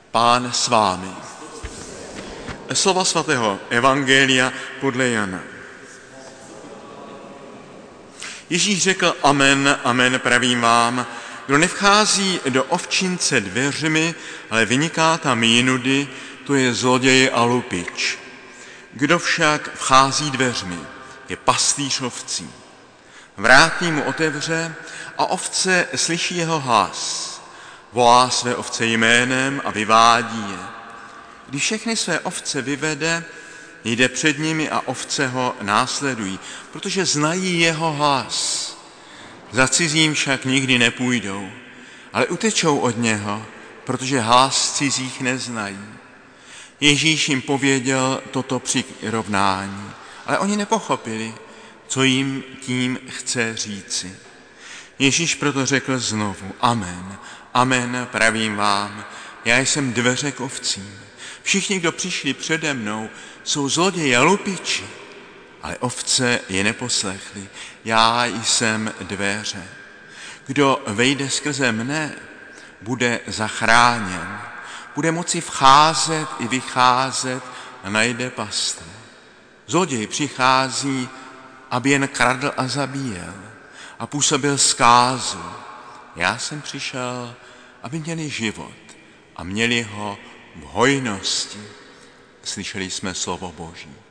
Pán s vámi. Slova svatého Evangelia podle Jana. Ježíš řekl: Amen, amen, pravím vám, kdo nevchází do ovčince dveřmi, ale vyniká tam jinudy, to je zloděj a lupič. Kdo však vchází dveřmi, je pastýř ovcí. Vrátník mu otevře a ovce slyší jeho hlas. Volá své ovce jménem a vyvádí je. Když všechny své ovce vyvede, jde před nimi a ovce ho následují, protože znají jeho hlas. Za cizím však nikdy nepůjdou, ale utečou od něho, protože hlas cizích neznají. Ježíš jim pověděl toto přirovnání, ale oni nepochopili, co jim tím chce říci. Ježíš proto řekl znovu: Amen, amen, pravím vám, já jsem dveře k ovcím. Všichni, kdo přišli přede mnou, jsou zloději a lupiči, ale ovce je neposlechli. Já jsem dveře. Kdo vejde skrze mne, bude zachráněn. Bude moci vcházet i vycházet a najde pastvu. Zloděj přichází, aby jen kradl a zabíjel a působil zkázu. Já jsem přišel, aby měli život a měli ho v hojnosti. Slyšeli jsme slovo Boží.